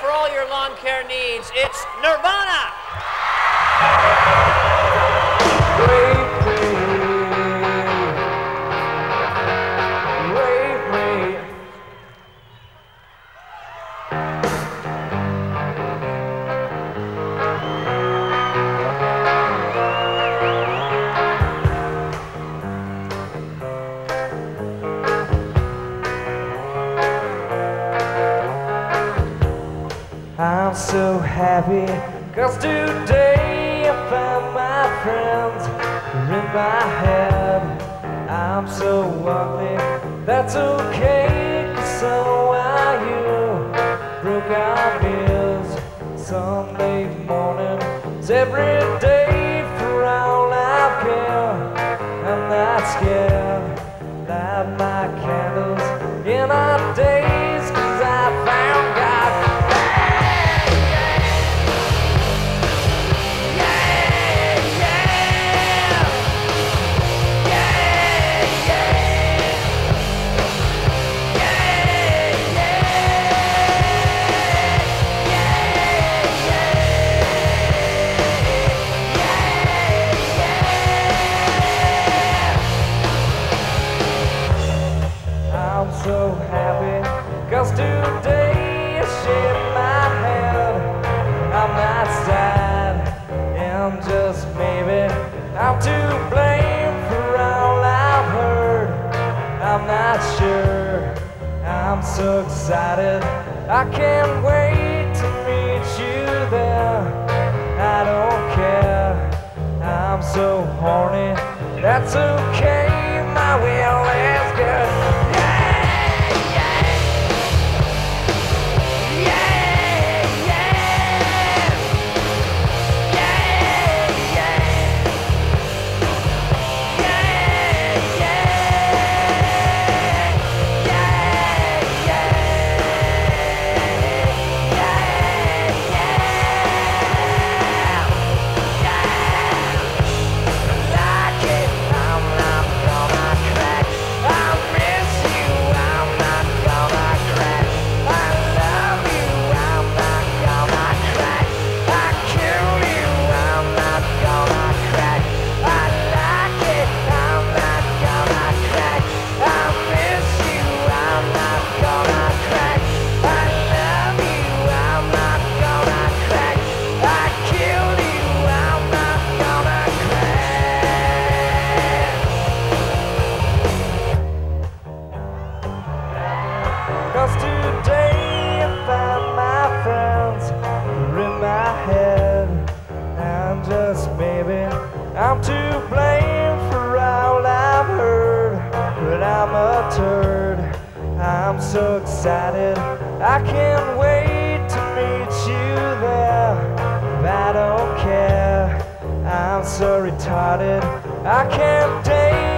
for all your lawn care needs. It's Nirvana! I'm so happy, 'cause today I found my friends are in my head. I'm so ugly, that's okay, 'cause so are you. Broke our ears Sunday morning, it's every day for all I care. I'm not scared, light my candles in our days, 'cause I found God. I'm so happy, 'cause today I shaved my head. I'm not sad, and just maybe I'm to blame for all I've heard. I'm not sure, I'm so excited, I can't wait to meet you there. I don't care, I'm so horny, that's okay, my will is good. Cause today I found my friends are in my head. And just maybe I'm to blame for all I've heard. But I'm a turd, I'm so excited, I can't wait to meet you there. I don't care, I'm so retarded, I can't date